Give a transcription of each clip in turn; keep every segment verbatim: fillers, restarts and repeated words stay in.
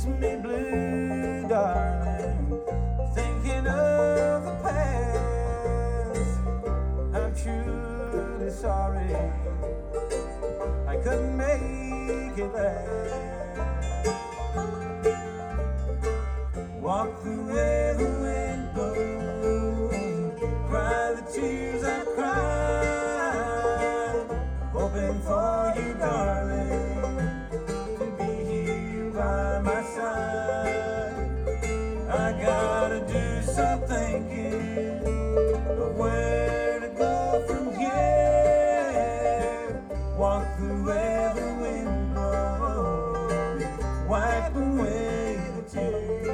makes me blue, darling, thinking of the past. I'm truly sorry I couldn't make it last. Walk the way the wind blows, cry the tears I cried, hoping for you, darling, to be here by my side. I gotta do some thinking of where to go from here. Walk the way the wind blows, wipe away the tears.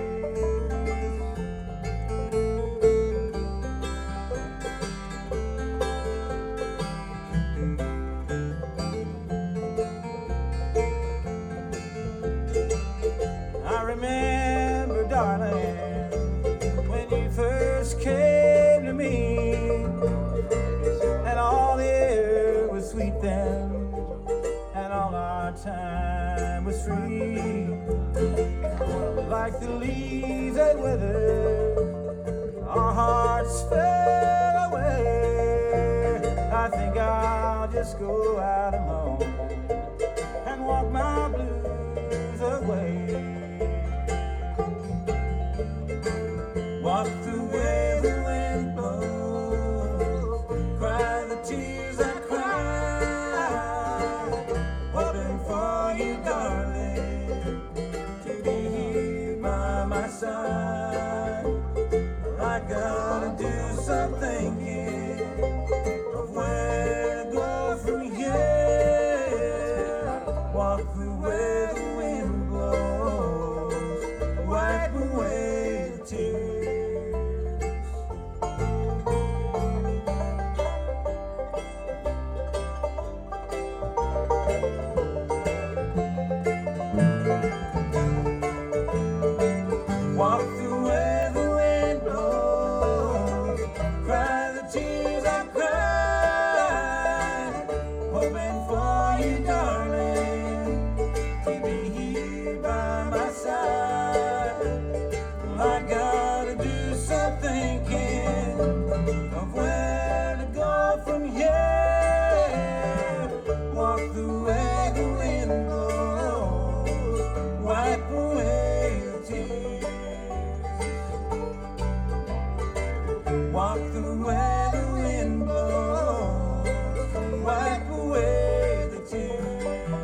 I remember, darling, when you first came to me, and all the air was sweet then, and all our time was free. Like the leaves that withered, our hearts fell away. I think I'll just go out alone and walk my blues away. Walk the way the wind blows, cry the tears I cry, hoping for you, darling, to be here by my side. I gotta do some thinking of where to go from here. Walk the way the wind blows, wipe away the tears. Walk the way the wind blows, cry the tears I cried, hoping for you, darling, to be here by my side. I gotta do some thinking of where to go from here. Walk the way the wind blows, wipe away the tears. Walk the way the wind blows, wipe away the tears.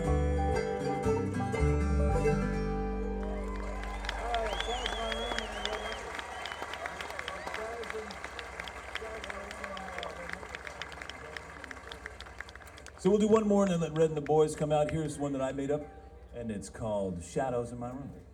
So we'll do one more and then let Red and the boys come out. Here's one that I made up, and it's called Shadows in My Room.